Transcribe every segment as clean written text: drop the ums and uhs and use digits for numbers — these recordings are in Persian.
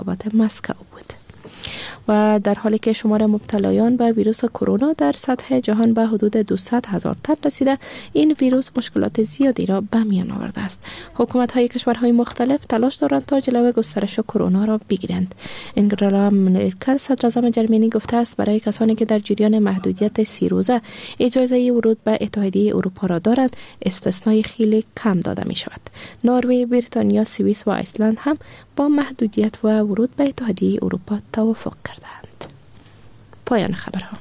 مسکو بود. و در حالی که شمار مبتلایان به ویروس کرونا در سطح جهان به حدود 200,000 تن رسیده، این ویروس مشکلات زیادی را به میان آورده است. حکومت‌های کشورهای مختلف تلاش دارند تا جلوی گسترش کرونا را بگیرند. انگلا مرکل صدر اعظم جرمنی گفته است برای کسانی که در جریان محدودیت 30 روزه اجازه ورود به اتحادیه اروپا را دارند، استثنای خیلی کم داده می شود. نروژ، بریتانیا، سوئیس و ایسلند هم با محدودیت و ورود به اتحادیه اروپا توافق کردند. پایان خبرها.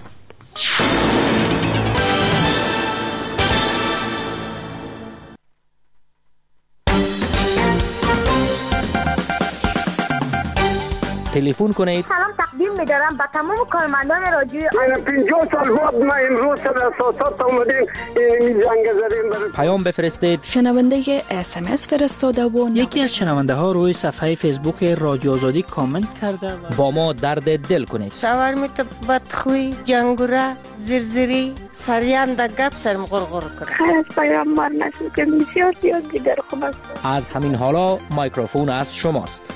تلفن کنید. سلام تقدیم می‌دارم به تمام کارمندان رادیو. من 50 سال بعد ما امروز سر اساسات اومدیم این جنگ زدیم. پیام بفرستید. شنونده SMS فرستاده و یکی از شنونده ها روی صفحه فیسبوک رادیو آزادی کامنت کرده با ما درد دل کنید. شاورمیت بدخوی، جنگوره، زرزری، سریان گپ سرم غرغر کنه. خیر از پیام مار نشد که بسیار زیاد دیگر خوب است. از همین حالا میکروفون از شماست.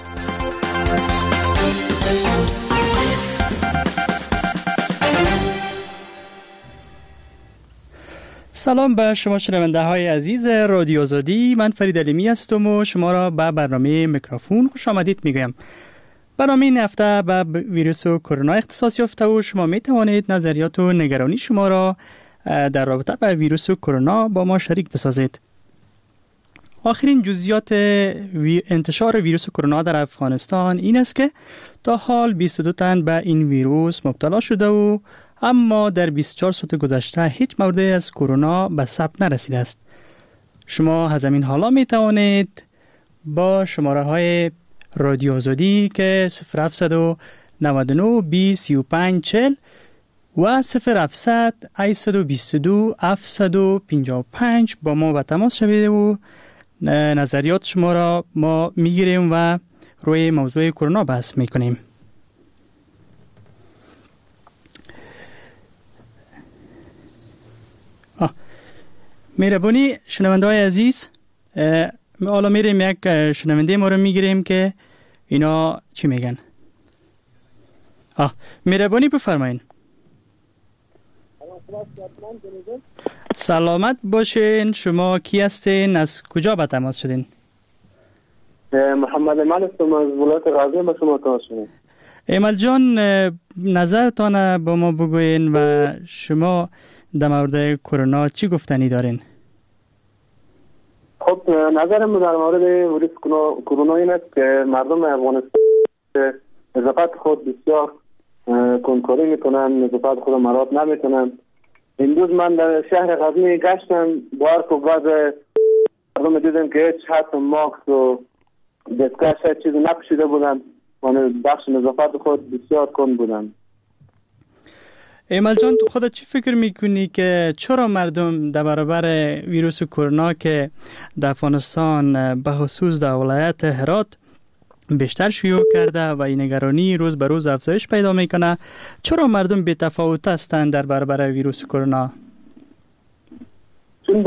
سلام به شما شنونده های عزیز رادیو آزادی. من فرید علیمی هستم و شما را به برنامه میکروفون خوش آمدید میگویم. برنامه این هفته به ویروس کرونا اختصاص یافته و شما می توانید نظریات و نگرانی شما را در رابطه با ویروس کرونا با ما شریک بسازید. آخرین جزئیات انتشار ویروس کرونا در افغانستان این است که تا حال 22 تن به این ویروس مبتلا شده و اما در 24 ساعت گذشته هیچ مورد از کرونا به ثبت نرسیده است. شما از همین حالا می توانید با شماره های رادیو آزادی که 0799 20 35 40 و 0700 822 755 با ما به تماس شوید و نظریات شما را ما میگیریم و روی موضوع کرونا بحث میکنیم. مهربانی شنونده های عزیز، حالا میریم یک شنونده ما رو میگیریم که اینا چی میگن. مهربانی بفرمایید. سلامت باشین. شما کی هستین؟ از کجا به تماس شدین؟ محمد امل هستم از ولایت غزنی. به شما تماس شدیم. امل جان، نظرتان با ما بگوین و شما در مورد کرونا چی گفتنی دارین؟ خب نظرم در مورد ویروس کرونا این است که مردم افغانستان نظافت خود بسیار کنکاری میکنن، نظافت خود مراد نمیکنن. امروز من در شهر غزنی گشتم، بار که بعض مردم دیدم که هیچ حتی ماکس و دستکش هیچ چیزی نپوشیده بودن و بخش نظافت خود بسیار کند بودن. ایمل جان، تو خودت چی فکر میکنی که چرا مردم در برابر ویروس کرونا که در افغانستان به خصوص در ولایت هرات بیشتر شیوع کرده و این نگرانی روز به روز افزایش پیدا میکنه، چرا مردم بی تفاوت هستند در برابر ویروس کرونا؟ چون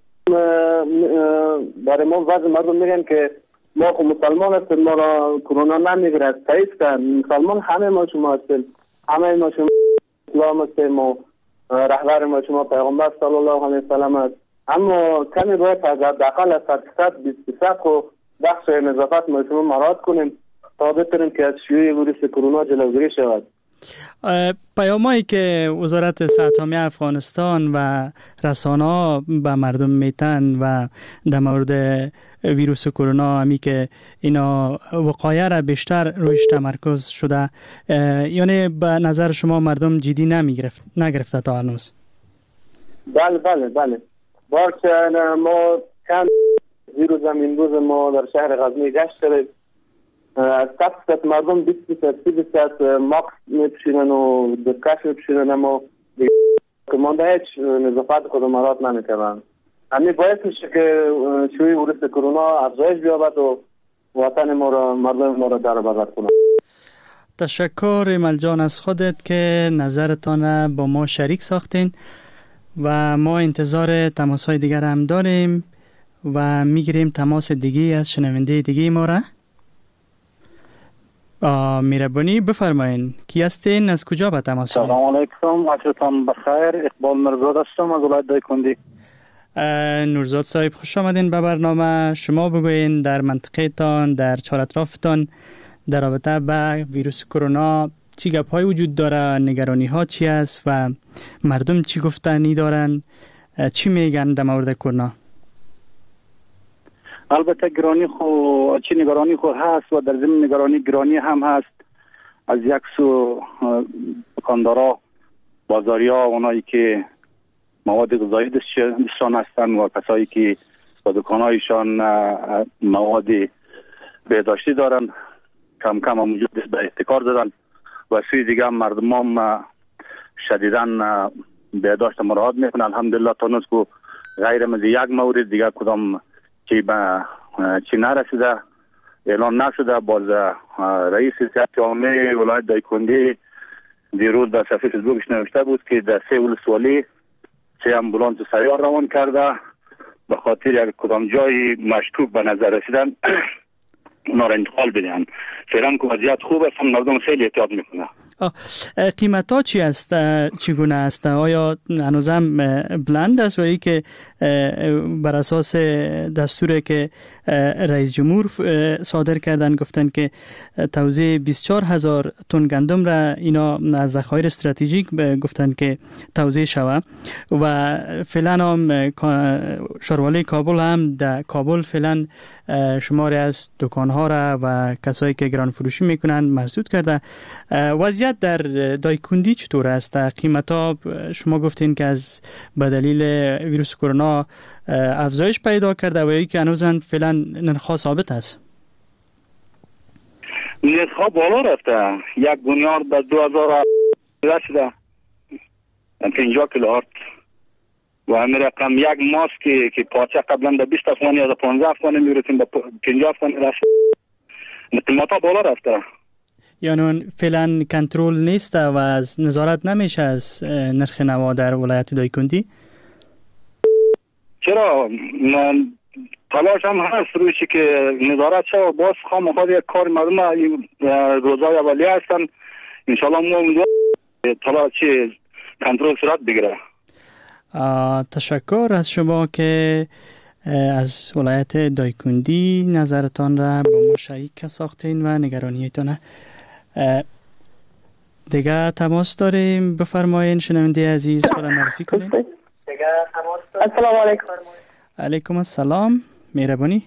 برای ما بعضی مردم میگن که ما خود مسلمان هستیم، ما را کرونا نمیگیره. تایید کن، مسلمان همه ما شما هستیم، همه ما شما اسلام هستیم و رهبر ما شما پیغمبر صلی الله علیه و سلم است. اما کمی باید از حداقل از 20% و بخش نظافت ما شما مراد کنیم تا بتونیم که از شیوع ویروس کرونا جلوگیری شود. پیامایی که وزارت صحت عامه افغانستان و رسانه‌ها به مردم میتن و در مورد ویروس کرونا همی که اینا وقایه را بیشتر رویش تمرکز شده، یعنی به نظر شما مردم جدی نگرفته تا هنوز؟ بله باشه. ما چند ویروس زمین روز ما در شهر غزنی گشت کردیم، از 100% مردم 20% ماکس میپوشیدن و دستکش میپوشیدن، اما که مانده هیچ نظافت خود مراد نمیکردن. همین باعث میشه که شیوع ویروس کرونا افزایش بیابد و وطن ما را، مردم ما را در بر کنه. تشکر ایمل جان از خودت که نظرتان با ما شریک ساختین و ما انتظار تماس‌های دیگر هم داریم و میگیریم تماس دیگه از شنونده دیگه ما را. مهربانی بفرمایین. کی هستین؟ از کجا به تماس شدین؟ سلام علیکم، عصرتان بخیر. اقبال نورزاد هستم از ولایت دایکندی. نورزاد صاحب خوش آمدین به برنامه. شما بگوین در منطقه تان، در چهار اطرافتان در رابطه با ویروس کرونا چی گپ‌های وجود داره، نگرانی ها چی است و مردم چی گفتنی دارن، چی میگن در مورد کرونا؟ البته نگرانی خو هست و در ضمن نگرانی هم هست. از یک سو دکاندارا، بازاریا، اونایی که مواد غذایی دستشان هستن و کسایی که با دکانایشان مواد بهداشتی دارن کم کم موجود به احتکار دادن و سوی دیگه هم مردم هم شدیداً بهداشت مراعات میکنن. الحمدلله تا نوز که غیر از یک مورد دیگه کدام چی نرسیده، اعلان نشده. باز رئیس صحت عامه ولایت دایکندی دیروز در صفحه فیسبوکش نوشته بود که در 3 ولسوالی 3 امبولانس سیار روان کرده به خاطر یک کدام جای مشکوک به نظر رسیدن اونا را انتقال بدهند. فعلا که وضعیت خوب است، مردم خیلی احتیاط میکنه. قیمت ها چی است؟ چگونه است؟ آیا هنوزم بلند است و ای که بر اساس دستوری که رئیس جمهور صادر کردن گفتن که توزیع 24,000 تن گندم را اینا از ذخایر استراتژیک گفتن که توزیع شود و فعلا هم شاروالی کابل هم در کابل فعلا شماری از دکانها را و کسایی که گران فروشی میکنن مسدود کرده. وضعیت در دایکندی چطور است؟ قیمت ها شما گفتین که از به دلیل ویروس کرونا افزایش پیدا کرده و که هنوزن فعلا نرخ ثابت است. نرخ بالا رفته. یک بنیاد به 2000 رسیده 50 کیلوهرت و همین رقم یک ماسک که پارچه قبلا به 20 افغانی یا 15 افغانی میرسیم به 50 افغانی رسید. قیمت بالا رفته. یعنی فعلا کنترل نیست و از نظارت نمیشه از نرخ نوا در ولایت دایکندی؟ چرا؟ تلاش هم هست رویشی که نظارت شد. باز خواهد یک کار مردم روزای اولیه هستن. انشاءالله ما تلاش کنترل صورت بگیره. تشکر از شما که از ولایت دایکندی نظرتان را با ما شریک ساختین و نگرانیتان. دیگه تماس داریم. بفرمایین شنونده عزیز خود معرفی کنین. السلام علیکم. علیکم السلام. مهربانی.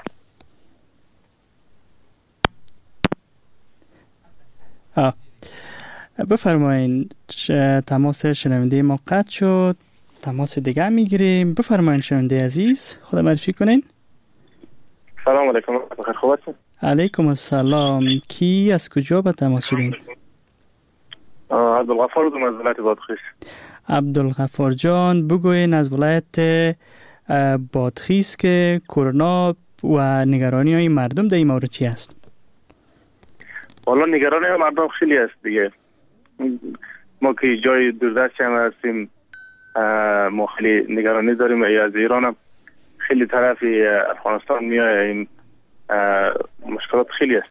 بفرمایین. تماس شنونده ما قطع شد. تماس دیگه میگیریم. بفرمایین شنونده عزیز خود معرفی کنین. سلام علیکم. بخیر خوب هستین؟ علیکم السلام. کی از کجا به تماس شدین؟ عبدالغفار از ولایت بادغیس. عبدالغفار جان بگوین از ولایت بادغیس که کرونا و نگرانی های مردم در این مورد چی است؟ والا نگرانی های مردم خیلی است دیگه. ما که جای دوردست هم هستیم ما خیلی نگرانی داریم. از ایران هم خیلی طرفی افغانستان میاییم. مشکلات خیلی است.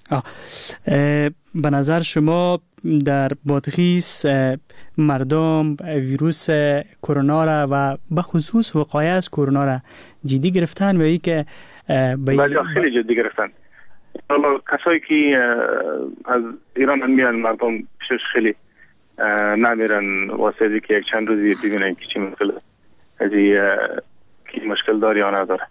به نظر شما در بادغیس مردم ویروس کرونا را و به خصوص وقایع از کرونا را جدی گرفتن و ای که بله خیلی جدی گرفتن. کسایی که از ایران میان مردم پیشش خیلی نمیرن واسه که یک چند روزی ببینن که چی مشکل از کی مشکل داره یا نداره.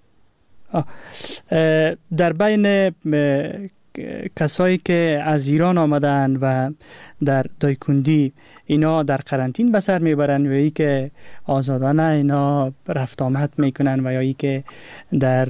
در بین کسایی که از ایران آمدن و در دایکندی اینا در قرنطین به سر میبرن و ای که آزادانه اینا رفت آمد میکنن و یا ای که در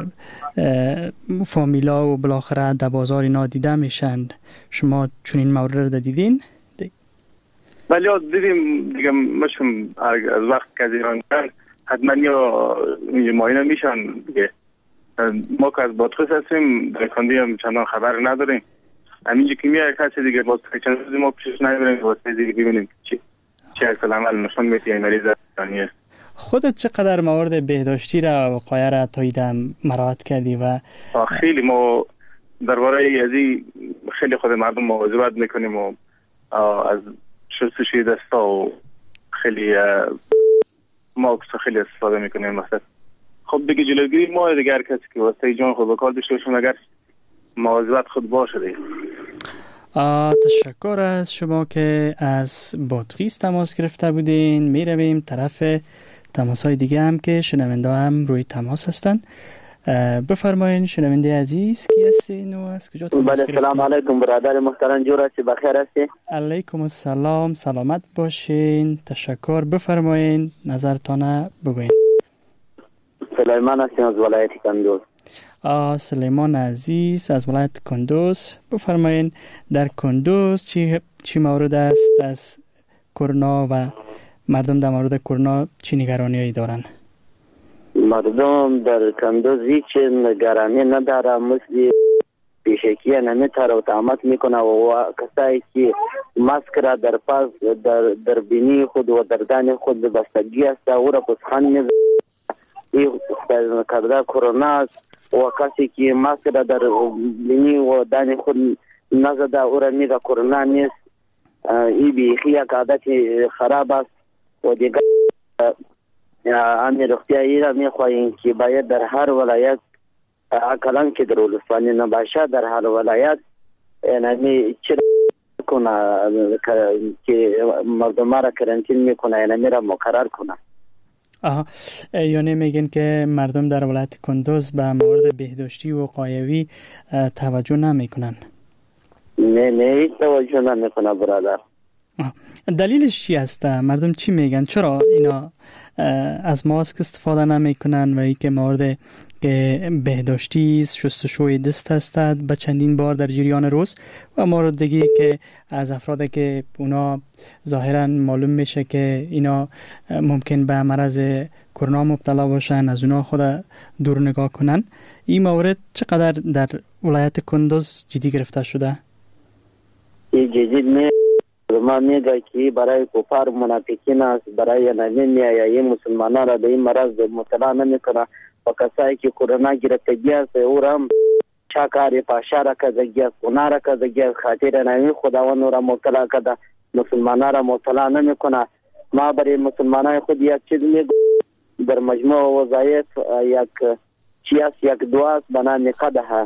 فامیلا و بالاخره در بازار اینا دیده میشن. شما چون این مورد رو دیدین؟ بله دیدیم دیگه. مشون از وقت که از ایران کن حتما یا معاینه میشن دیگه. ما که از بادغیس هستیم دایکندی هم چندان خبر نداریم. همینجا که میاد کسی دیگه باز چند روزی ما پیشش نمیبریم واسه دیگه ببینیم چی اصل عمل نشون میده این مریض است. خودت چقدر موارد بهداشتی را و وقایع را تا ایدم مراعات کردی و خیلی ما درباره ازی خیلی خود مردم مواظبت میکنیم و از شستشوی دستا و خیلی ماسک خیلی استفاده میکنیم مثلا. خب دیگه جلوگیری ما دیگه هر کسی که واسه جان خود به کار داشته باشه اگر مواظبت خود باشه دیگه. تشکر از شما که از بادغیس تماس گرفته بودین. می رویم طرف تماس‌های دیگه هم که شنونده هم روی تماس هستن. بفرمایین شنونده عزیز، کی هستین و از کجا تماس گرفتین؟ سلام علیکم برادر محترم، جور هستی؟ بخیر هستی؟ علیکم السلام، سلامت باشین. تشکر. بفرمایین نظرتان بگوین. سلیمان هستیم از ولایت کندوز. سلیمان عزیز از ولایت کندوز، بفرمایین در کندوز چی مورد است از کرونا و مردم در مورد کرونا چی نگرانی‌هایی دارن؟ مردم در کندوز هیچ نگرانی نداره، مثل پیشکی نمیتره و تعمت میکنه و کسایی که ماسک را در پاس در بینی خود و در دان خود بستگی است او را پسخان میزنه. این کرده کرونا است و کسی که ماسک را در بینی و دان خود نزده او را میگه کرونا نیست. این بیخی یک عادت خراب است و دیگر امیر اختیاری را میخواهیم که باید در هر ولایت کلان که در ولسوانی نباشه در هر ولایت یعنی چرا کنه که مردم را کرانتین میکنه یعنی را مقرر کنه. یعنی میگن که مردم در ولایت کندوز به موارد بهداشتی و وقایوی توجه نمیکنن؟ نه توجه نمیکنه برادر. دلیلش چی است؟ مردم چی میگن؟ چرا اینا از ماسک استفاده نمیکنن و ای که مورد که بهداشتی شستشوی دست هستند به چندین بار در جریان روز و مورد دیگه که از افرادی که اونا ظاهرا معلوم میشه که اینا ممکن به مرض کرونا مبتلا باشن از اونا خود دور نگاه کنن. این مورد چقدر در ولایت کندوز جدی گرفته شده؟ این جدی ما میگه که برای کفار منافقین است، برای نمیای مسلمانان را به این مرض مبتلا نمیکنه و کسایی که کرونا گرفتگی است او را چاکاری پاشا را کردگی است، گناه را کردگی است، خاطر نمی خداوند را مبتلا کرده مسلمانان را مبتلا نمیکنه. ما برای مسلمانان خود یک چیز میگه در مجموع وظایف یک یک دعا است بنا نقده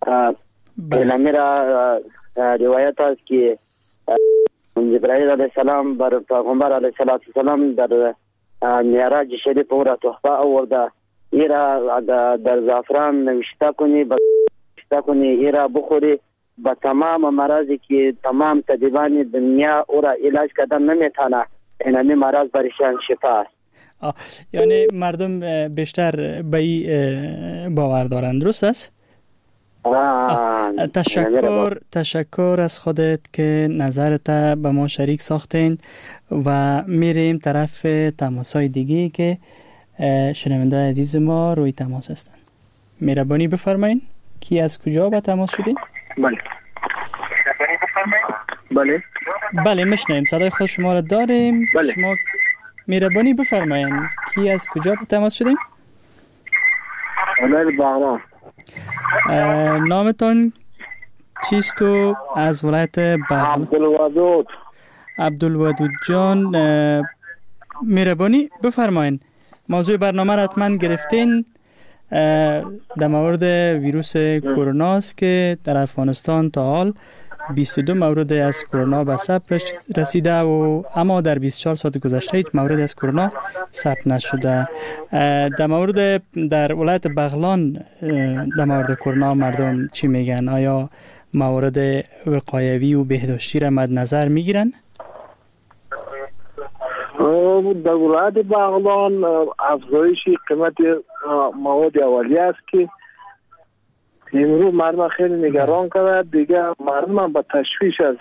نمیرا روایت است که جبرائیل علیه السلام بر پیغمبر علیه السلام در معراج شریف او را تحفه آورده. ایرا در زعفران نوشته کنی ایرا بخوری با تمام مراضی که تمام طبیبان دنیا او را علاج کردن نمیتونه، این مرض برشان شفا است. یعنی مردم بیشتر به باور دارند، درست است؟ تشکر از خودت که نظرت به ما شریک ساختین و میریم طرف تماسای دیگه که شنونده عزیز ما روی تماس هستن. مهربانی بفرمایین کی از کجا به تماس شدین؟ بله میشنویم، صدای خود شما را داریم. شما مهربانی بفرمایین کی از کجا به تماس شدین؟ بغلان. نامتون چیست و از ولایت بغلان؟ عبدالودود جان، مهربانی بفرمایین موضوع برنامه را حتما گرفتین. در مورد ویروس کرونا است که در افغانستان تا حال 22 مورد از کرونا به ثبت رسیده و اما در 24 ساعت گذشته هیچ مورد از کرونا ثبت نشده. در ولایت بغلان در مورد کرونا مردم چی میگن؟ آیا موارد وقایوی و بهداشتی را مد نظر میگیرن؟ در ولایت بغلان افزایش قیمت مواد اولیه است که امروز مردم خیلی نگران کرده. دیگه مردم با تشویش از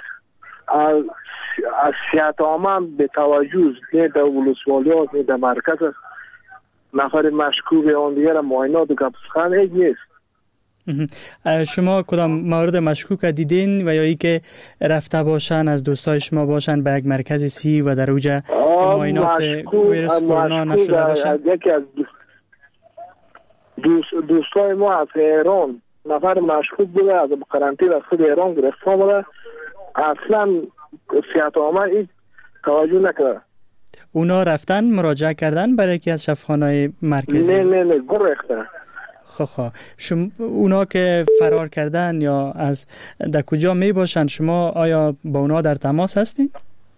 صحت عامه به توجه نه در ولسوالیات نه در مرکز نفر مشکوک آن دیگه را معاینات و گپسخن هیچ نیست. شما کدام مورد مشکوک دیدین و یا ای که رفته باشن از دوستای شما باشن به یک مرکز سی و در اوجه معاینات ویروس کرونا نشده باشن؟ یکی از دوستای ما از ایران نفر مشکوک بوده از قرنطینه از خود ایران گرفته آمده، اصلا صحت عامه هیچ توجه نکرده. اونا رفتن مراجعه کردن برای یکی از شفاخانه‌های مرکزی؟ نه گرفته. خب اونا که فرار کردن یا از در کجا می باشن، شما آیا با اونا در تماس هستین؟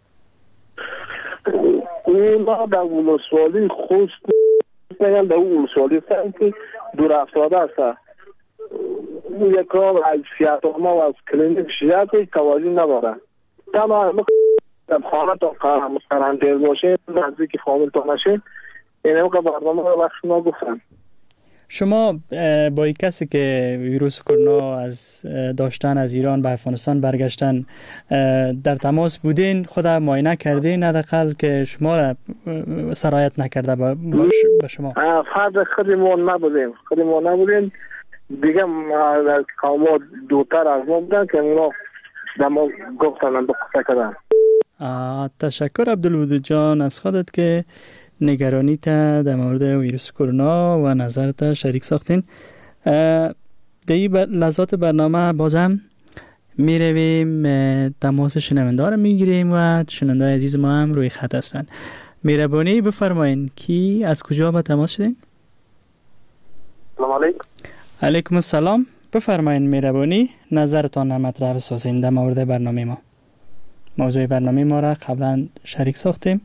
اونا در ولسوالی خوست نگم، در ولسوالی هستن که دور افتاده است. یک کار از صحت عامه و از کلینیک شیعت توجه نداره. تنها در خانه تا قرنطینه باشه، نزدیک فامیل تا نشه، این هم که برنامه رو وقت شما گفتن. شما با یک کسی که ویروس کرونا از داشتن از ایران به افغانستان برگشتن در تماس بودین؟ خود معاینه کردین حداقل که شما را سرایت نکرده به شما؟ فرد خودمون نبودیم دیگه. ما دوتر از ما بودن که اونا در ما گفتن به قصه کردن. تشکر عبدالودود جان از خودت که نگرانی تا در مورد ویروس کرونا و نظرت شریک ساختین. در این لحظات برنامه بازم می رویم تماس شنونده را می گیریم و شنونده عزیز ما هم روی خط هستن. مهربانی بفرمایین کی از کجا به تماس شدین؟ سلام علیکم. علیکم السلام. بفرمایین مهربانی نظرتان مطرح بسازین در مورد برنامه ما. موضوع برنامه ما را قبلا شریک ساختیم.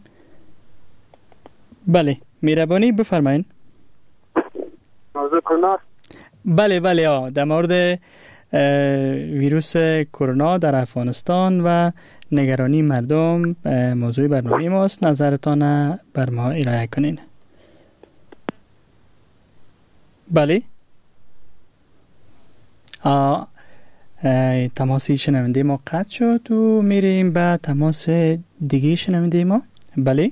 بله مهربانی بفرمایین. موضوع کرونا؟ بله در مورد ویروس کرونا در افغانستان و نگرانی مردم موضوع برنامه ماست. نظرتان بر ما ارائه کنین. بله تماسی شنونده ما قطع شد و میریم به تماس دیگه شنونده ما. بله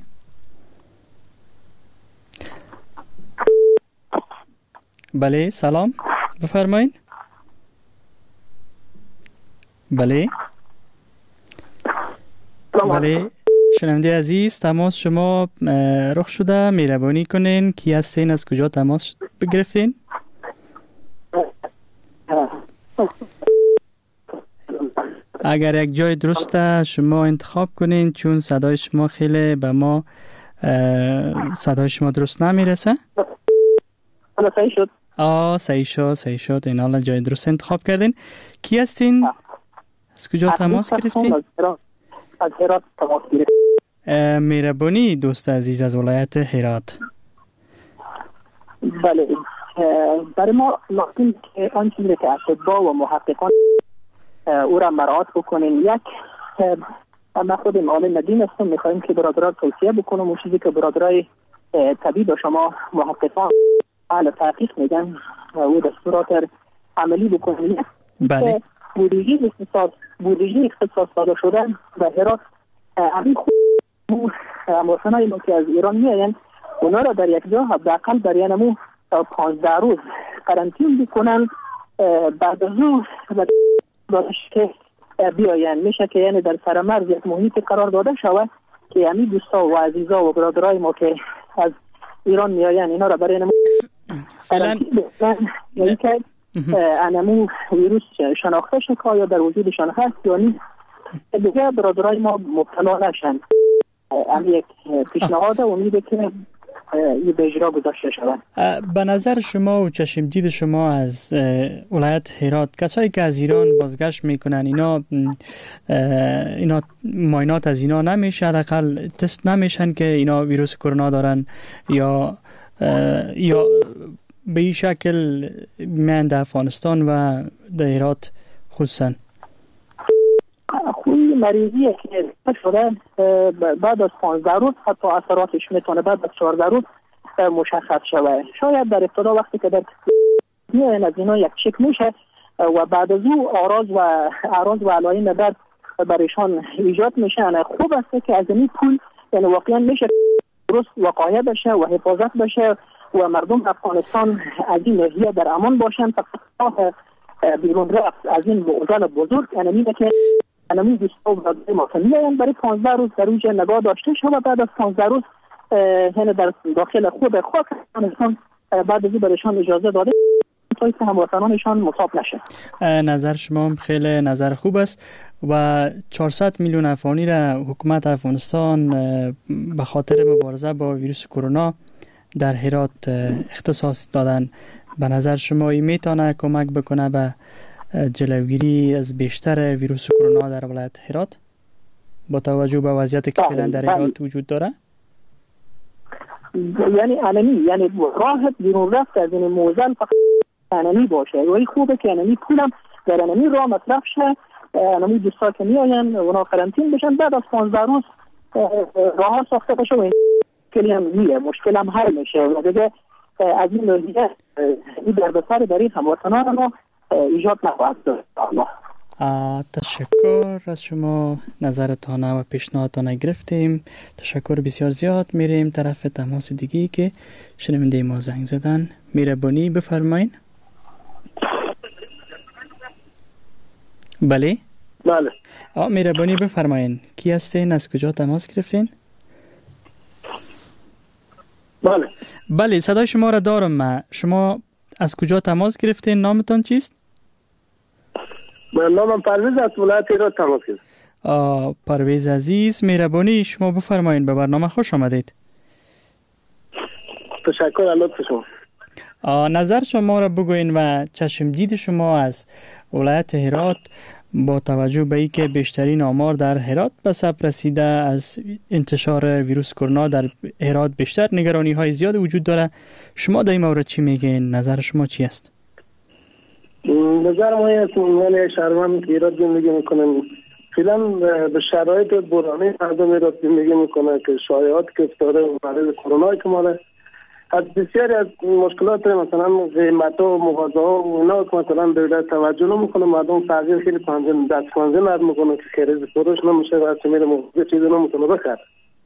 بله سلام بفرمایین. بله شنونده عزیز تماس شما رخ شده، مهربانی کنین کی هستین، از کجا تماس بگرفتین؟ اگر یک جای درسته شما انتخاب کنین چون صدای شما خیلی به ما صدای شما درست نمیرسه. صحیح شد. صحیح شد. این حالا جای درست انتخاب کردین. کی هستین؟ از کجا تماس گرفتین؟ از هرات تماس گرفتین. مهربانی دوست عزیز از ولایت هرات. بله برای ما لازم که آن چیزی که اطباء و محققان او را مراعات بکنیم. یک من خودم عالم دین هستم، میخوایم که برادران توصیه بکنم اون چیزی که برادرای طبیب و شما محققان اهل تحقیق میگن او دستورات عملی بکنیم. بله بودجه اختصاص داده شدن به هرات همین خود اموسنای ما که از ایران میاین اونا را در یک جا حداقل برای نمو 15 روز قرنطین بکنن، بعد از او که بیاین میشه که یعنی در سرمرز یک محیط قرار داده شود که یعنی دوستا و عزیزا و برادرای ما که از ایران میاین اینا را برای نمو قرنطین بکنن، یعنی که انمو ویروس شناخته شد یا در وجودشان هست یا نیست دیگه برادرای ما مبتلا نشن. یک پیشنهاد امیده که این به اجرا گذاشته شود. به نظر شما و چشم دید شما از ولایت هرات کسایی که از ایران بازگشت میکنن اینا معاینات از اینا نمیشه، حداقل تست نمیشن که اینا ویروس کرونا دارن یا به این شکل میان در افغانستان و در هرات خصوصا؟ خوی مریضی که شده بعد از 15 روز حتی اثراتش میتونه بعد از 14 روز مشخص شود. شاید در ابتدا وقتی که در میان از اینا یک چک میشه و بعد از او اعراض و علائم درد برایشان ایجاد میشه. خوب است که از این پول یعنی واقعا میشه درست وقایع بشه و حفاظت بشه و مردم افغانستان از این ناحیه در امان باشن تا بیرون رفت از این معضل بزرگ. اینه که انمی دوستا و ما میاین برای 15 روز در اونجا نگاه داشته شد و بعد از 15 روز در داخل خود خاک افغانستان بعد از برایشان اجازه داده تا که هموطنانشان مصاب نشه. نظر شما خیلی نظر خوب است و 400 میلیون افغانی را حکومت افغانستان به خاطر مبارزه با ویروس کرونا در هرات اختصاص دادن. به نظر شما این میتونه کمک بکنه به جلوگیری از بیشتر ویروس کرونا در ولایت هرات با توجه به وضعیتی که فعلا در هرات وجود داره؟ یعنی راه بیرون رفت از این موزل فقط علمی باشه. ولی خوبه که علمی پولم در علمی راه مصرف شه، علمی دوستا که میاین اونا قرنطین بشن، بعد از 15 روز راه ساخته بشه و این مشکل هم حل میشه و دیگه از این وضعیت این دردسر برای هموطنان ما ایجاد نخواهد داشت. تشکر از شما، نظرتان و پیشنهادتان گرفتیم. تشکر بسیار زیاد. میریم طرف تماس دیگه که شنونده ما زنگ زدن. مهربانی بفرمایین. بله مهربانی بفرمایین. کی هستین؟ از کجا تماس گرفتین؟ بله صدای شما را دارم. شما از کجا تماس گرفتین؟ نامتان چیست؟ من نامم پرویز از ولایت هرات تماس گرفتم. پرویز عزیز، مهربانی شما بفرمایید. به برنامه خوش آمدید. تشکر از لطف شما. نظر شما را بگوین و چشم دید شما از ولایت هرات با توجه به اینکه بیشترین آمار در هرات به ثبت رسیده از انتشار ویروس کرونا در هرات بیشتر نگرانی های زیاد وجود داره. شما در این مورد چی میگین؟ نظر شما چی است؟ نظر ما است عنوان شهروند که هرات زندگی میکنم فعلا به شرایط بحرانی مردم هرات زندگی میکنه که شایعات که افتاده برای کرونا که ماله از بسیاری از مشکلات مثلا قیمت ها و مغازه ها و اینا که مثلا دولت توجه نمیکنه، مردم تغییر خیلی دست پنجه نرم میکنه که خرید فروش نمیشه و هرچی میره مغازه چیزی نمیتونه بخره.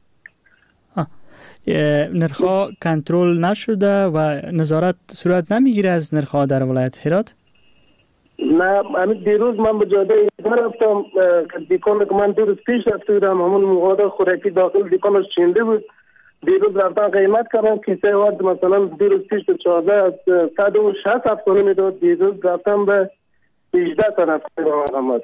نرخ‌ها کنترل نشده و نظارت صورت نمیگیره از نرخ‌ها در ولایت هرات؟ نه، همین دیروز من به جاده رفتم که دکان که من دیروز پیش رفته بودم همون مواد خوراکی داخل دکانش چینده بود. دیروز رفتن قیمت کردم کیسه وارد مثلا دیروز پیش به 160 افغانی میداد، دیروز رفتم به 18 افغانی.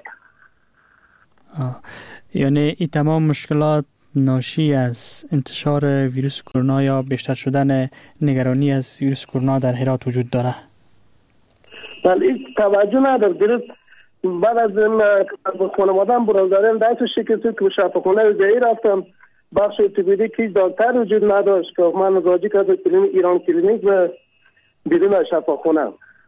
یعنی این تمام مشکلات ناشی از انتشار ویروس کرونا یا بیشتر شدن نگرانی از ویروس کرونا در هرات وجود داره؟ ولی این توجه نداره. دیروز بعد از خانواده‌ام برادرم دست شکست که به شفاخانه زهی رفتم، بخش ارتوپدیک که دکتر وجود نداشت که من راجع کردم ایران کلینیک و بدون شفاخانه.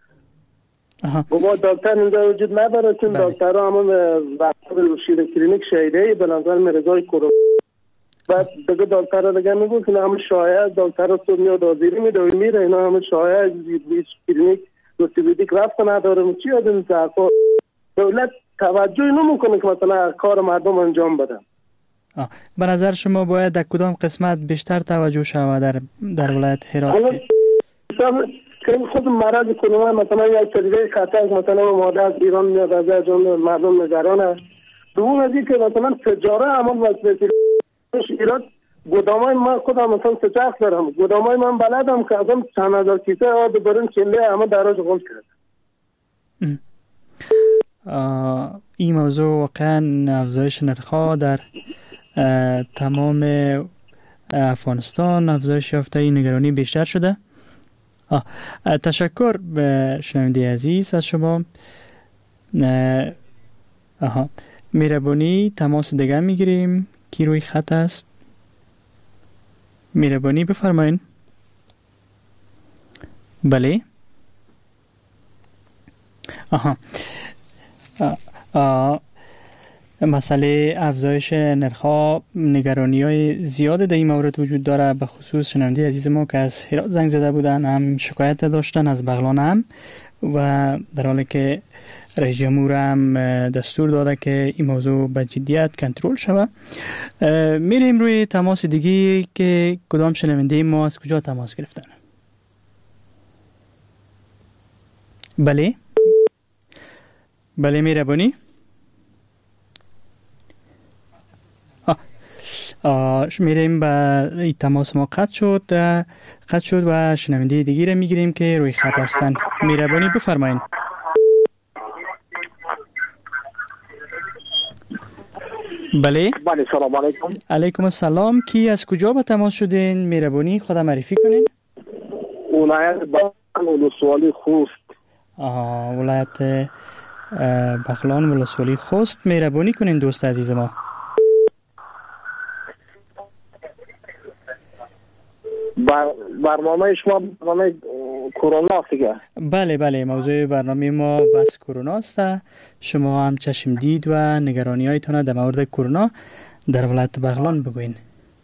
با دکتر اینجا وجود نداره چون دکترها همون وقت شیر کلینیک شهیده به نظر مرزای کرونا. بعد دیگه دکترها دیگه میگفت که همون شایعه دکترها تو میاد آزیری میده و میره، اینا همون شایعه کلینیک ارتوپدیک رفت نداره. چی آدم زعفا دولت توجه نمیکنه که مثلا کار مردم انجام بدن. به نظر شما باید در کدام قسمت بیشتر توجه شود در ولایت هرات؟ که خود مرض کرونا مثلا یک سریع خطر مثلا ماده از ایران میاد از جان مردم نگرانه. دوم از این که مثلا تجاره همون واسه ایران گودامای من خودم مثلا سچاق دارم، گودامای من بلدم که ازم چند هزار کیسه آب برن چله همه دراج غل کرد. این موضوع واقعا افزایش نرخ‌ها در تمام افغانستان افزایش یافته، این نگرانی بیشتر شده. تشکر به شنونده عزیز از شما. مهربانی تماس دیگر میگیریم. کی روی خط است؟ مهربانی بفرمایین. بله. مسئله افزایش نرخ‌ها نگرانی‌های زیاد در این مورد وجود داره. به خصوص شنونده عزیز ما که از هرات زنگ زده بودن هم شکایت داشتن، از بغلان هم، و در حالی که رئیس جمهور هم دستور داده که این موضوع به جدیت کنترل شود. میریم روی تماس دیگه که کدام شنونده ما از کجا تماس گرفتن. بله مهربانی. میریم به تماس ما قطع شد و شنونده دیگه را میگیریم که روی خط هستن. مهربانی بفرمایید. بله سلام علیکم. علیکم السلام. کی از کجا به تماس شدین؟ مهربانی خود معرفی کنین. ولایت بغلان ولسوالی خوست. ولایت بغلان ولسوالی خوست. مهربانی کنین دوست عزیز ما. برنامه شما برنامه کرونا است دیگه. بله موضوع برنامه ما بس کرونا است. شما هم چشم دید و نگرانی هایتان در مورد کرونا در ولایت بغلان بگوین.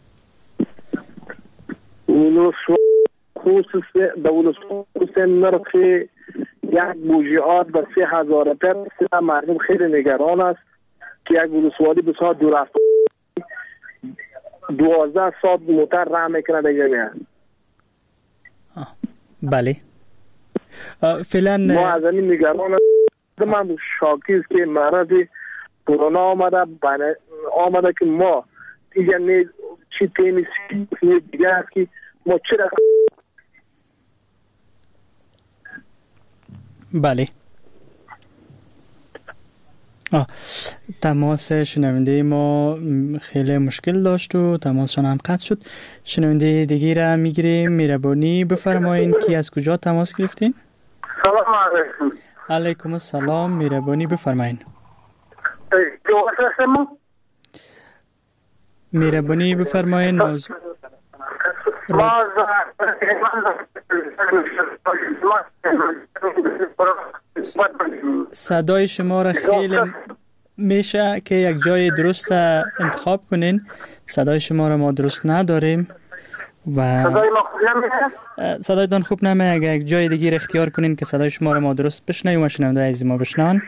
خصوص نرخ یک بوجی آب به 3000 پرس مردم خیلی نگران است که یک ولسوالی بسیار دور است. 12 ساعت موتر راه میکنه دیگه. بله فعلا ما از این نگران من شاکی که مرض کرونا آمده که ما دیگه نه چی تیمی دیگه است که ما چرا. بله تماس شنونده ما خیلی مشکل داشت و تماسشان هم قطع شد. شنونده دیگه را میگیریم. مهربانی بفرمایین کی از کجا تماس گرفتین؟ سلام علیکم. علیکم السلام. مهربانی بفرمایین. مهربانی بفرمایین. موضوع صدای شما را خیلی میشه که یک جای درست انتخاب کنین. صدای شما را ما درست نداریم و صدایتان خوب نمیه. اگر یک جای دیگه اختیار کنین که صدای شما را ما درست بشنویم و شنونده عزیز ما بشنون.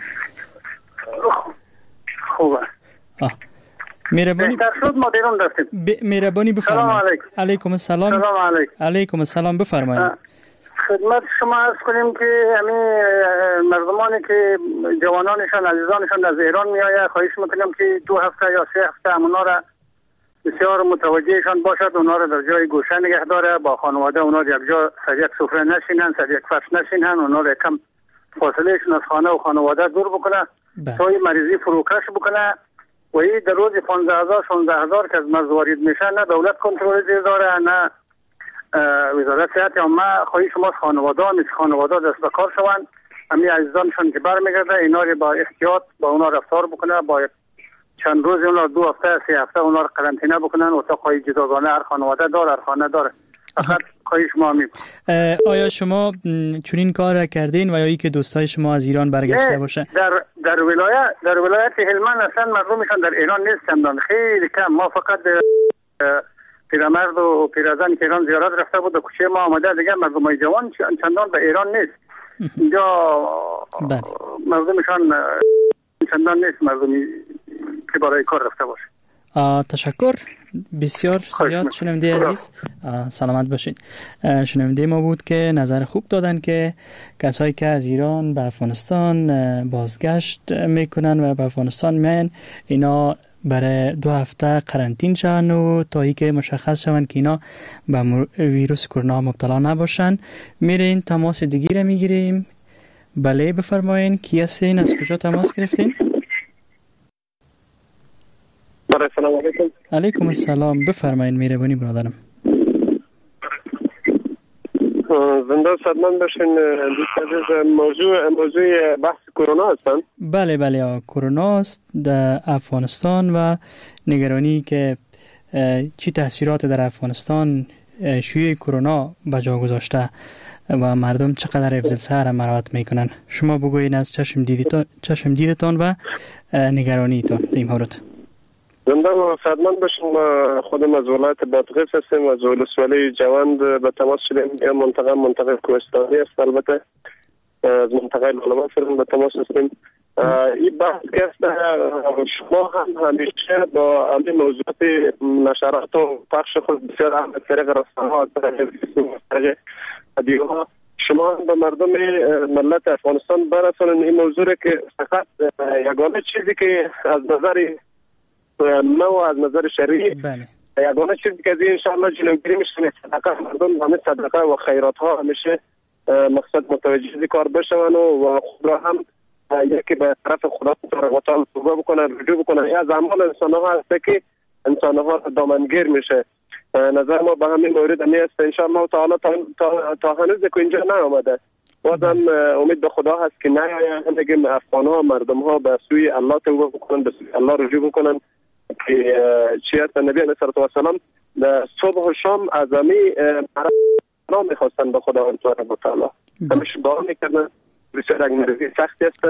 خوبه. مهربانی مهربانی بفرمایید. علیکم السلام. علیکم السلام. بفرمایید. خدمت شما عرض کنیم که همین مردمانی که جوانانشان عزیزانشان از ایران میآید خواهش میکنیم که 2 هفته یا 3 هفته اونا را بسیار متوجهشان باشد، اونا را در جای گوشه نگه داره، با خانواده اونا یک جا سر یک سفره نشینن، سر یک فرش نشینن، اونا را کم فاصلهشون از خانه و خانواده دور بکنه تا این مریضی فروکش بکنه. و این در روز 15000 16000 که از مرز وارد میشه نه دولت کنترل داره نه وزارت صحت. یا ما خواهی شما خانواده دست به کار شوند، همین عزیزانشان که برمیگرده اینا رو با احتیاط با اونا رفتار بکنه، با چند روز اونا 2 هفته 3 هفته اونا رو قرنطینه بکنن. اتاقای جداگانه هر خانواده داره، هر خانه داره. فقط خواهی شما همین. آیا شما چنین کار را کردین و یا ای که دوستای شما از ایران برگشته باشه؟ در ولایت هلمند اصلا مردمشان در ایران نیستند، خیلی کم. ما فقط پیرمرد و پیرزن که ایران زیارت رفته بود، کوچه ما آمده، دیگه مردمای جوان چندان به ایران نیست. اینجا مردمشان چندان نیست، مردمی که برای کار رفته باشه. تشکر بسیار زیاد شنونده عزیز. سلامت باشید. شنونده ما بود که نظر خوب دادن که کسایی که از ایران به افغانستان بازگشت میکنن و به افغانستان میان اینا برای 2 هفته قرنطین شون و تا ای که مشخص شون که اینا به ویروس کرونا مبتلا نباشن. میرین تماس دیگه را میگیریم. بله بفرمایین کی هستین؟ از کجا تماس گرفتین؟ سلام علیکم. علیکم السلام. بفرمایید مهربانی برادرم. زنده صدمن باشین دوست عزیز. موضوع بحث کرونا هستن؟ بله کرونا است در افغانستان و نگرانی که چی تاثیرات در افغانستان شیوع کرونا به جا گذاشته و مردم چقدر حفظ صحت مراعات میکنن. شما بگوین از چشم دیدتان و نگرانیتان در این مورد. زنده و صدمن باشین. ما خودم از ولایت بادغیس هستیم، از ولسوالی جوند به تماس شدیم. منطقه کوهستانی است، البته از منطقه لالما فرم به تماس هستیم. این بحث که است شما هم همیشه با همین موضوعات نشرات و پخش خود بسیار اهم طریق رسانه‌ها از طریق ادیوها شما به مردم ملت افغانستان برسانید این موضوع که فقط یگانه چیزی که از نظر نو از نظر شرعی یگانه چیزی که از این انشاءالله جلوگیری میشه صدقه مردم همه صدقه و خیرات ها همیشه مقصد متوجه کار بشون و خود را هم یکی به طرف خدا و تعالی توبه بکنن، رجوع بکنن. از اعمال انسان ها هست که انسان ها دامنگیر میشه. نظر ما به همین مورد همی است انشاءالله تعالی تا هنوز که اینجا نیامده. بازم امید به خدا هست که نیاید. همگیم افغان ها مردم ها به سوی الله توبه بکنن، به سوی الله رجوع بکنن که چیت نبی علیه السلام صبح و شام از همی نام میخواستن به خداوند سبحانه و تعالی. همیشه دعا میکردن. بسیار اگه مرضی سختی است.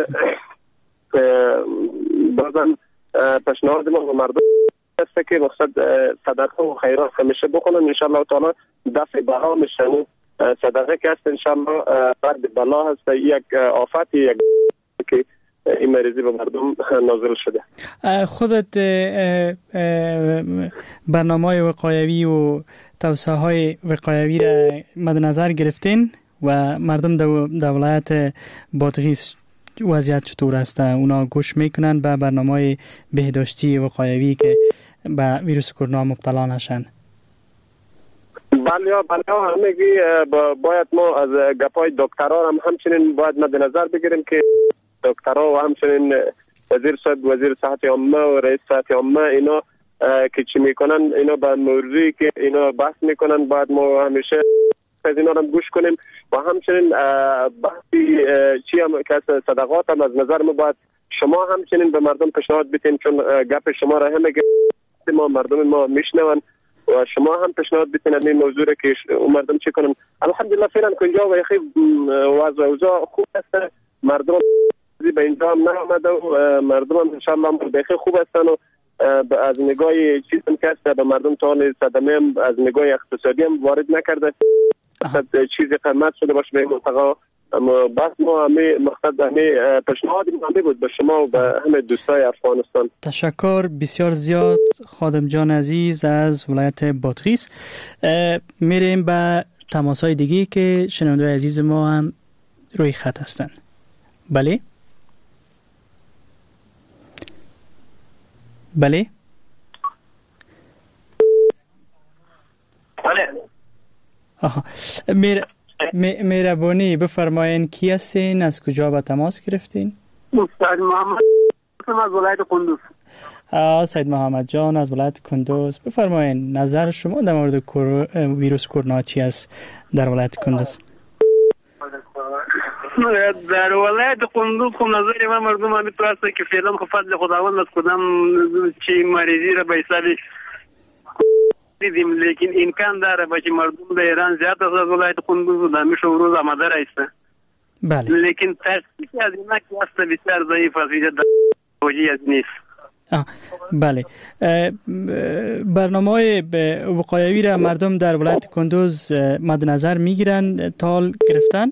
بازم پیشنهاد ما به مردم است که مقصد صدقه و خیرات همیشه بکنن. انشاءالله تعالی دفع بلا میشن. صدقه که است انشاءالله بعد بلا هست یک آفت یک که این مریضی به مردم نازل شده. خودت برنامه وقایوی و توصیه های وقایوی را مد نظر گرفتین و مردم در ولایت بادغیس وضعیت چطور است؟ اونا گوش میکنن به برنامه بهداشتی وقایوی که به ویروس کرونا مبتلا نشن؟ بله همگی باید ما از گپای دکترها هم همچنین باید مد نظر بگیریم که دکترها و همچنین وزیر صحت عامه و رئیس صحت عامه اینا که چی میکنن، اینا به موضوعی که اینا بحث میکنن باید ما همیشه از اینا هم گوش کنیم و همچنین بحثی چی هم که صدقات هم از نظر ما باید شما همچنین به مردم پیشنهاد بدین، چون گپ شما را همه ما مردم ما میشنون و شما هم پیشنهاد بدین این موضوع را که مردم چی کنن. الحمدلله فعلا کنجا و یخی وضع خوب است. مردم به اینجا هم نامده و مردم هم انشاءالله بخیر خوب هستن و از نگاه چیز هم که است به مردم تا صدمه هم از نگاه اقتصادی هم وارد نکرده. چیزی قیمت شده باشه به منطقه. بس ما همه مقصد همه پیشنهاد ما بود به شما و به همه دوستای افغانستان. تشکر بسیار زیاد خادم جان عزیز از ولایت بادغیس. میریم به تماس‌های دیگه که شنونده‌های عزیز ما هم روی خط هستن. بله بله آها مهربانی بفرمایین کی هستین، از کجا به تماس گرفتین؟ سید محمد از ولایت کندوز. سید محمد جان از ولایت کندوز، بفرمایین نظر شما در مورد ویروس کرونا چی است در ولایت کندوز؟ در ولایت کندوز خب نظر من مردم همی تو هست که فعلا خب فضل خداوند از کدام چی مریضی را به حساب دیدیم، لیکن امکان داره باشه مردم در ایران زیاد از ولایت کندوز و دمیش روز آمده رایسته. بله. لیکن تشخیصی از اینا که هست بسیار ضعیف است، اینجا توجیه از نیست. بله. برنامه وقایوی را مردم در ولایت کندوز مد نظر میگیرن تا گرفتن؟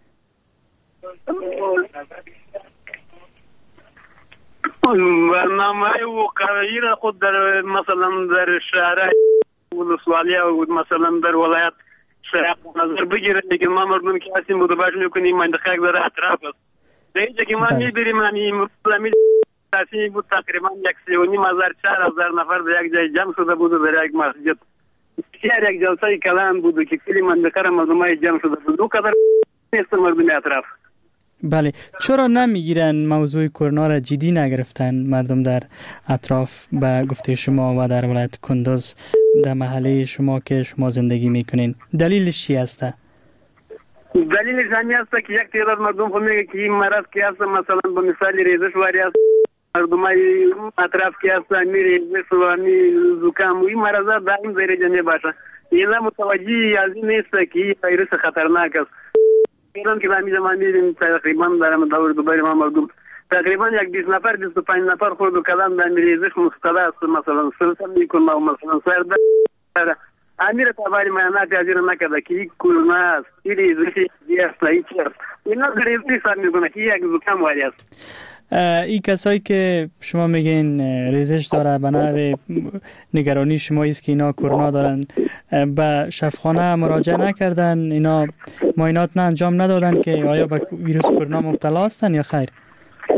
برنامه وقایوی را خود در مثلا در شهر ولسوالی و مثلا در ولایت شهر نظر بگیره، لیکن ما مردم که هستیم متوجه میکنیم منطقه در اطراف است. در اینجا که ما میبریم همین تاثیر بود تقریبا 1,500 نفر در یک جای جمع شده بود در یک مسجد. بسیار یک جلسه کلان بود که کلی منطقه را مردم جمع شده بود. دو قدر نیست مردم اطراف. بله. چرا نمیگیرن موضوع کرونا را جدی نگرفتن مردم در اطراف به گفته شما و در ولایت کندوز در محله شما که شما زندگی میکنین؟ دلیلش چی هسته؟ دلیلش همین است که یک تعداد مردم خود میگه که این مرض که هست مثلا به مثال ریزش واری است، مردمای اطراف که هست ریزش و زکام و این مرض دائم درجه میباشه. اینا متوجه از این نیست که این ویروس خطرناک است. ایران که همین زمان می‌بینیم تقریبا در دور دوباره ما مردم تقریبا 20 نفر 25 نفر خود و کلام در ریزش مستعد است، مثلا سرطان میکنه و مثلا سرد امیر تباری معنا تاجر نکرده که این کرونا است، این ریزش دیگه است. اینا ریزش سر میکنه که یک زکام واری است. این کسایی که شما میگین ریزش داره به نوع نگرانی شما است که اینا کرونا دارن، به شفاخانه مراجعه نکردن؟ اینا معاینات نه انجام ندادن که آیا به ویروس کرونا مبتلا هستن یا خیر؟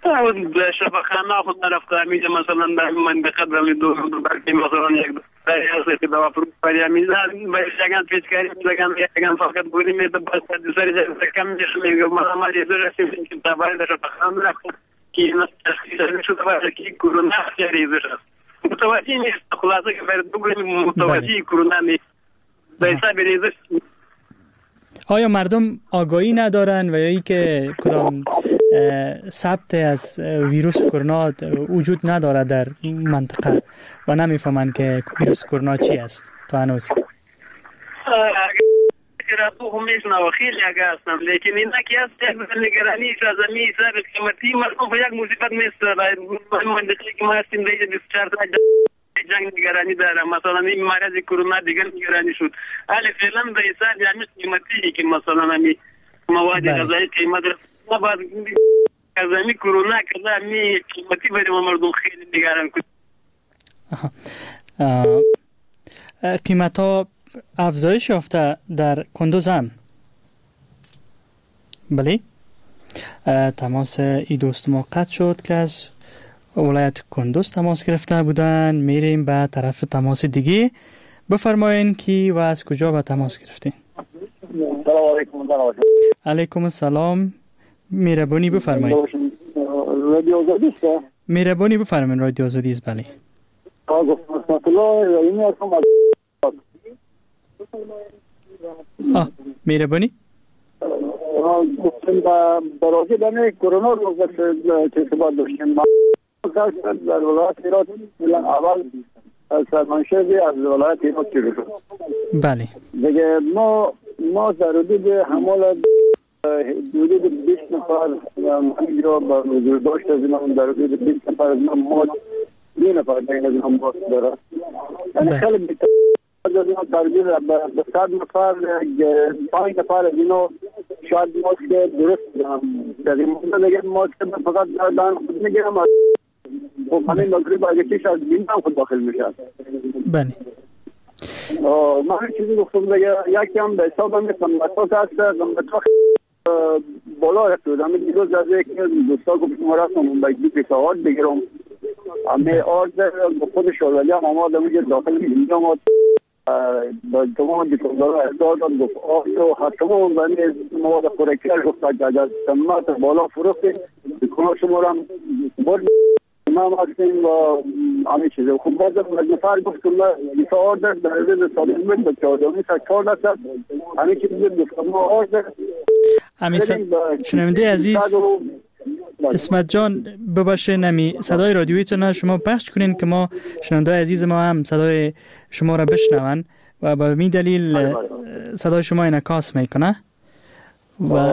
شفاخانه خود رفته میشه مثلا در منطقه دمی دو برکی مثلا یک داری هستی که دوا پروپاری میزن باید شگان پیچکاری میزگن یکان فقط بودی میده باید سری کم میشه میگه مثلا یه رسیم که تبایی در شفاخانه رفته که این تشخیص شده باید که کرونا ریزش است متوجه نیست خلاصه که باید بگویم متوجه کرونا نیست در حساب ریزش. آیا مردم آگاهی ندارن و یا ای که کدام ثبت از ویروس کرونا وجود نداره در منطقه و نمیفهمن که ویروس کرونا چی است تا هنوز؟ تو همیشه نوخیل یکه هستم لیکن این که هست یک نگرانی که از امی حساب قیمتی مردم به یک مصیبت نیست منطقه که ما هستیم دیگه 24 جنگ نگرانی داره مثلا این مرض کرونا دیگر نگرانی شد حالا فعلا به حساب یعنی قیمتی که مثلا امی مواد غذایی قیمت ما بعد از امی کرونا که امی قیمتی برای مردم خیلی نگران کنید. قیمت ها افزایش یافته در کندوز هم؟ بله. تماس ای دوست ما قطع شد که از ولایت کندوز تماس گرفته بودن. میریم به طرف تماس دیگه. بفرمایین کی و از کجا به تماس گرفتین؟ سلام علیکم. علیکم السلام. مهربانی بفرمایید. رادیو آزادی است؟ مهربانی بفرمایید رادیو آزادی است. بله. مهربانی. گفتم برای دنه کرونا رو که ثبات داشتیم در ولایت هرات اول سرمنشه‌ای از ولایت هرات شروع شد. بله. دیگه ما در حدود حمال حدود 20 نفر اینجا با حضور داشت از اینا در حدود 20 نفر از ما 2 نفر بین از اینا باز داره. یعنی خیلی بیتر از اینا تربیت به 100 نفر 5 نفر از اینا شاید ماسک درست دارم. در این مورد دیگه ماسک فقط دارن خود میگیرم و همین مغرب اگه چیش از بیندم خود داخل میشن. بله. من هر چیزی گفتم دیگه یکی هم به حساب هم قیمتا که هست قیمتا بالا رفت بود. همین دیروز از یک دوستا گفت ما رفتم باید 2 پیساوات بگیرم همه آرد به خود شورولی هم آماد همونجا داخل اینجا ما با تمام دیکندارا احضار داد گفت آفتو تمام بنی مواد خوراکی ها گفت اگر سمت بالا فروختی دیکندار شما رو هم برد ما هستیم و همین چیزه. خب بازم از نفر گفت که ما دیسا آرد در حضور سالیز من به 14 سکتار دست همین چیزه گفت ما آرد شنونده عزیز اسمت جان بباشه نمی صدای رادیویتون شما پخش کنین که ما شنونده عزیز ما هم صدای شما را بشنون و به این دلیل صدای شما انعکاس میکنه و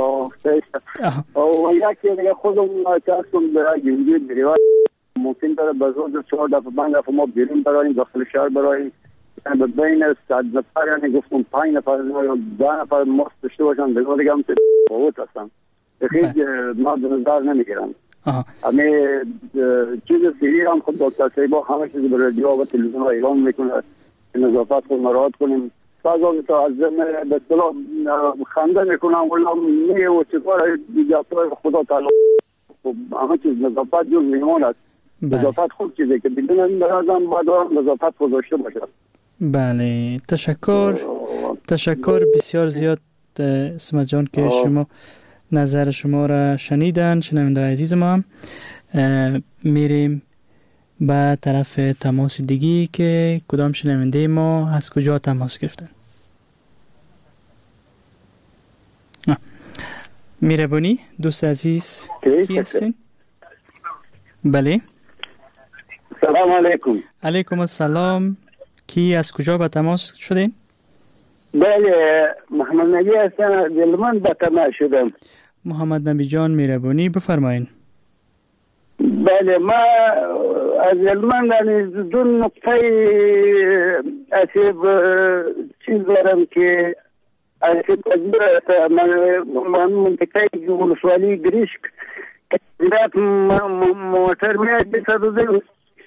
یکی دیگه خودم چاستم برای گنجی بریوان ممکن داره بزرگ 4 دفعه 5 دفعه ما بیرون براییم داخل شهر براییم به بین 100 نفر یعنی گفتم 5 نفر یا 10 نفر ماست داشته باشن دیگه هم بود هستن خیلی ما به نظر نمیگیرم. همه چیز سیری هم خود دکتر سیبا همه چیز به رادیو و تلویزیون اعلام میکنه نظافت رو مراعات کنیم. بعضی تا از به اصطلاح خنده میکنم ولی میگه و چطور دیگه خدا تعالی همه چیز نظافت جز میمون است. نظافت خوب چیزه که بدون لازم باید نظافت گذاشته باشه. بله تشکر بسیار زیاد اسمت جان که شما نظر شما را شنیدن. شنونده عزیز ما میریم به طرف تماس دیگی که کدام شنونده ما از کجا تماس گرفتن. مهربانی دوست عزیز کی هستین؟ بله. سلام علیکم. علیکم السلام. کی از کجا به تماس شدین؟ بله محمد نبی هستم از هلمند به تماس شدم. محمد نبی جان مهربانی بفرمایین. بله ما از هلمند 2 نقطه اسیب چیز دارم که اسیب پذیر من منطقه ولسوالی گریشک کسیرات موتر میاد بسازم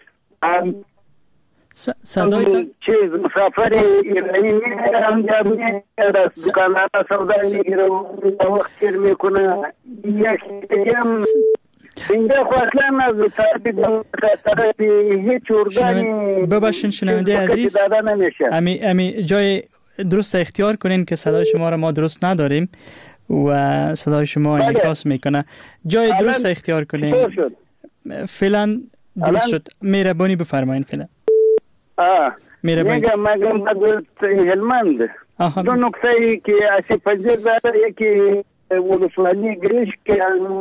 صدای چیز مسافر ایرانی میرم جمعی از دکانات سودا میگیرم وقت سر میکنه اینجا خو اصلا از طرف هیچ ارگانی ببخشید شنونده عزیز، امی جای درست اختیار کنین که صدای شما را ما درست نداریم و صدای شما انعکاس میکنه. جای درست اختیار کنین. فعلا درست شد. مهربانی بفرمایین. فعلا میگم هلمند دو نکته ای که اسی پنجه داره، یکی ولسوالی گریش که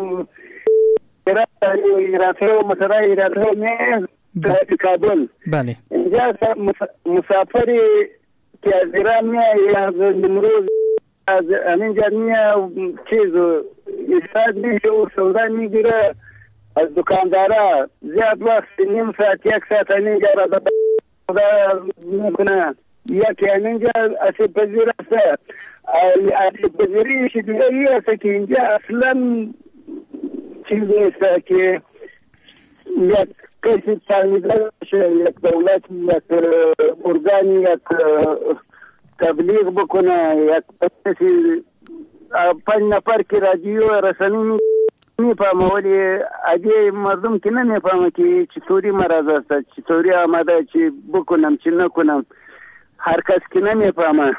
ایراتو مثلا ایراتو نیست کابل. بله. اینجا مسافری که از ایران میاد از نمروز از اینجا میاد چیز استاد میشه و سودا میگیره از دکاندارا، زیاد وقت نیم ساعت یک ساعت اینجا را میکنه. یکی اینجا اسی پذیر است. اسی پذیریش دیگه است که اینجا اصلا چیز نیست که یک کسی تعمیده باشه، یک دولت یک ارگانی یک تبلیغ بکنه، یک کسی 5 نفر که رادیو رسانی میفهمه، ولی اگه مردم که نمیفهمه که چطوری مرض است، چطوری آمده، چی بکنم چی نکنم، هر کس که نمیفهمه.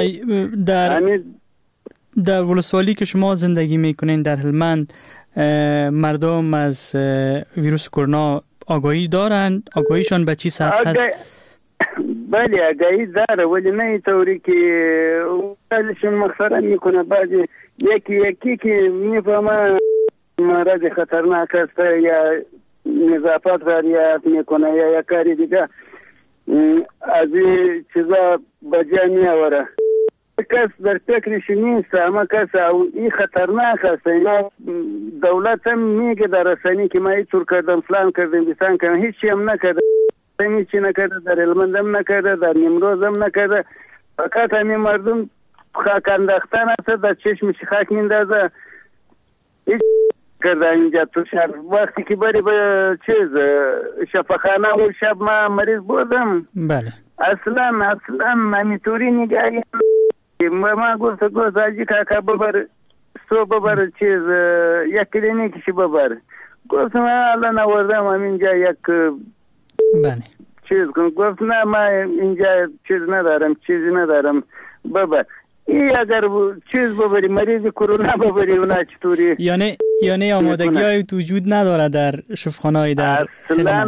در ولسوالی که شما زندگی میکنین در هلمند، مردم از ویروس کرونا آگاهی دارند؟ آگاهیشان به چی سطح هست؟ بله آگاهی داره، ولی نه اینطوری که اولشون مخصرا میکنه. بعضی یکی که میفهمه مرض خطرناک است یا نظافت رعایت میکنه یا یک کاری دیگه از این چیزا بجا میآوره. کس در فکرش نیست، اما کس این خطرناک است. یا دولت هم میگه در رسانی که ما اینطور کردم، فلان کردم، بسان کردم، هیچی هم نکرده. هیچی نکرده، در هلمند هم نکرده، در نیمروز هم نکرده. فقط همین مردم خاک انداختن است، در چشمش خاک میندازه. هیچ کرده اینجا تو شهر. وقتی که بری به چیز شفاخانه و شب ما مریض بودم، بله اصلا همینطوری نگاهی ما گفت آجی کاکا ببر سو ببر چیز یک کلینیکشی ببر. گفتم الان آوردم همینجا یک بله چیز کن. گفت نه ما اینجا چیز ندارم، چیزی ندارم ببر. ای اگر چیز ببری مریض کرونا ببری اونا چطوری؟ یعنی آمادگی های وجود نداره در شفاخانه‌های در اصلا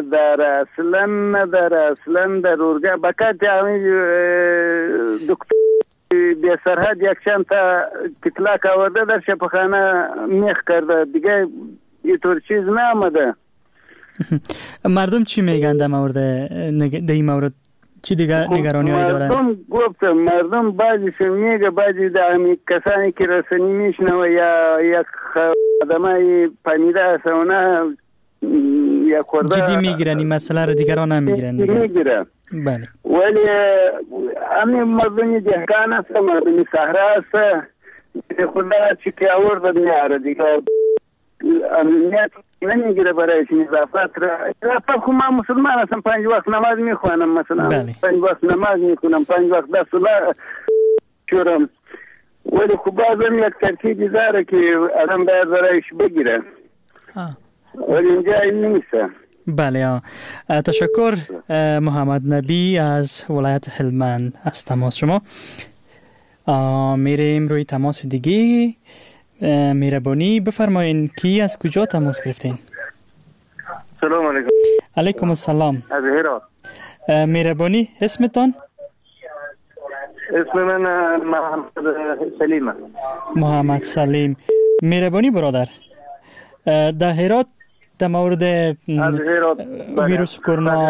نداره اصلا در ارگان بکات همین دکتر بی سرحد یک چند تا کتلاک آورده در شفاخانه میخ کرده، دیگه اینطور چیز نامده. مردم چی میگن در مورد این مورد؟ چی دیگه نگرانی هایی دارن؟ مردم بعضیشون میگه، بعضی در کسانی که رسانی میشنوه یا یک خدمه پنیده است اونا یا خورده جدی میگیرن این مسئله رو، دیگران هم میگیرن میگیرن. بله. ولی همین مردمی دهکان است، مردمی صحرا است، خدا چی که آورده میاره دیگه امنیت نمیگیره برایش نظافت را. نظافت خب من مسلمان هستم، 5 وقت نماز میخوانم مثلا. 5 وقت نماز میخونم، 5 وقت دست الله چورم، ولی خب بازم یک ترتیبی داره که آدم باید برایش بگیره، ولی اینجا این نیست. بله تشکر محمد نبی از ولایت هلمند از تماس شما. میریم روی تماس دیگه. مهربانی بفرمایین کی از کجا تماس گرفتین؟ سلام علیکم. علیکم السلام. از هرات. مهربانی اسمتان؟ اسم من محمد سلیم. محمد سلیم. مهربانی برادر، در هرات در مورد ویروس کرونا